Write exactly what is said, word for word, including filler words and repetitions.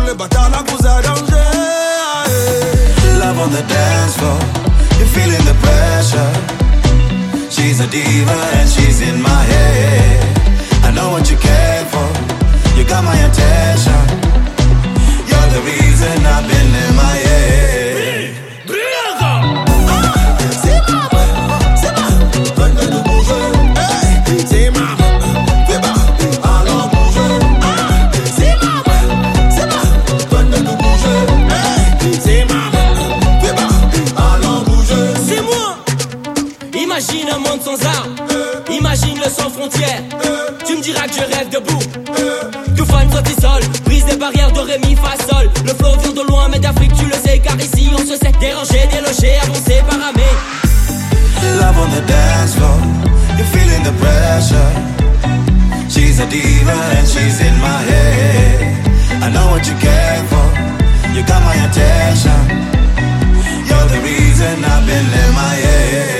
le bâtard, la cause à danger. Love on the dance floor, you're feeling the pressure. She's a diva and she's in my head. I know what you care for, you got my attention. You're the reason I've been in my head. Imagine un monde sans armes, imagine le sans frontières. Tu me diras que je rêve debout. Tout fan soit sol, brise les barrières de Ré, Mi, Fa, Sol. Le flow vient de loin mais d'Afrique tu le sais, car ici on se sait déranger, délogé, avancé, paramé. Love on the dance floor, you're feeling the pressure. She's a diva and she's in my head. I know what you care for, you got my attention. You're the reason I've been in my head.